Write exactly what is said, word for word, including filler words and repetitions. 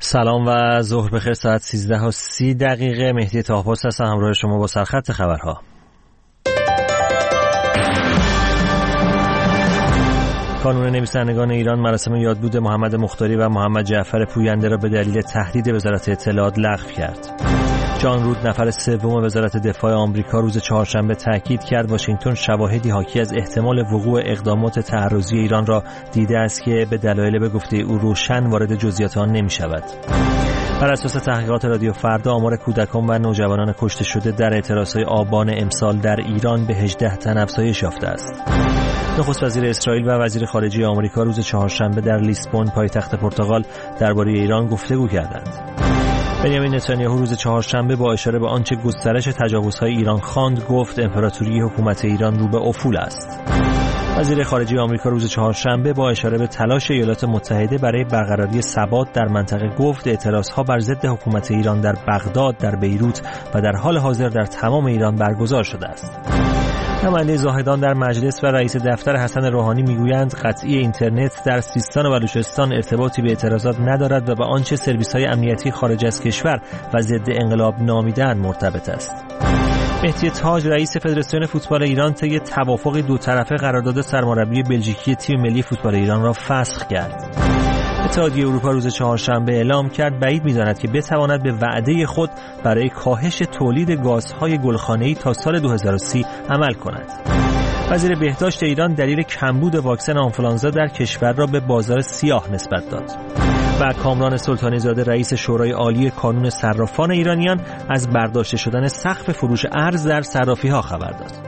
سلام و ظهر بخیر. ساعت سیزده و سی دقیقه. مهدی طاهرپرست هستم همراه شما با سرخط خبرها. کانون نویسندگان ایران مراسم یادبود محمد مختاری و محمد جعفر پوینده را به دلیل تهدید وزارت اطلاعات لغو کرد. جان رود نفر سوم وزارت دفاع آمریکا روز چهارشنبه تاکید کرد واشنگتن شواهدی حاکی از احتمال وقوع اقدامات تعرضی ایران را دیده است که به دلایل به گفته او روشن وارد جزئیات آن نمی‌شود. بر اساس تحقیقات رادیو فردا آمار کودکان و نوجوانان کشته شده در اعتراضهای آبان امسال در ایران به هجده تن افزایش یافته است. نخست وزیر اسرائیل و وزیر خارجه آمریکا روز چهارشنبه در لیسبون پایتخت پرتغال درباره ایران گفتگو کردند. بنیامین نتانیاهو روز چهارشنبه با اشاره به آنچه گسترش تجاوزهای ایران خواند گفت امپراتوری حکومت ایران رو به افول است. وزیر خارجه آمریکا روز چهارشنبه با اشاره به تلاش ایالات متحده برای برقراری ثبات در منطقه گفت اعتراضها بر ضد حکومت ایران در بغداد، در بیروت و در حال حاضر در تمام ایران برگزار شده است. نماینده زاهدان در مجلس و رئیس دفتر حسن روحانی میگویند قطعی اینترنت در سیستان و بلوچستان ارتباطی به اعتراضات ندارد و به آنچه سرویس‌های امنیتی خارج از کشور و ضد انقلاب نامیده‌اند مرتبط است. مهدی تاج رئیس فدراسیون فوتبال ایران طی توافق دو طرفه قرارداد سرمربی بلژیکی تیم ملی فوتبال ایران را فسخ کرد. اتحادیه اروپا روز چهارشنبه اعلام کرد بعید می‌داند که بتواند به وعده خود برای کاهش تولید گازهای گلخانه‌ای تا سال دو هزار و سی عمل کند. وزیر بهداشت ایران دلیل کمبود واکسن آنفولانزا در کشور را به بازار سیاه نسبت داد. و کامران سلطانی زاده رئیس شورای عالی کانون صرافان ایرانیان از برداشته شدن سقف فروش ارز در صرافی‌ها خبر داد.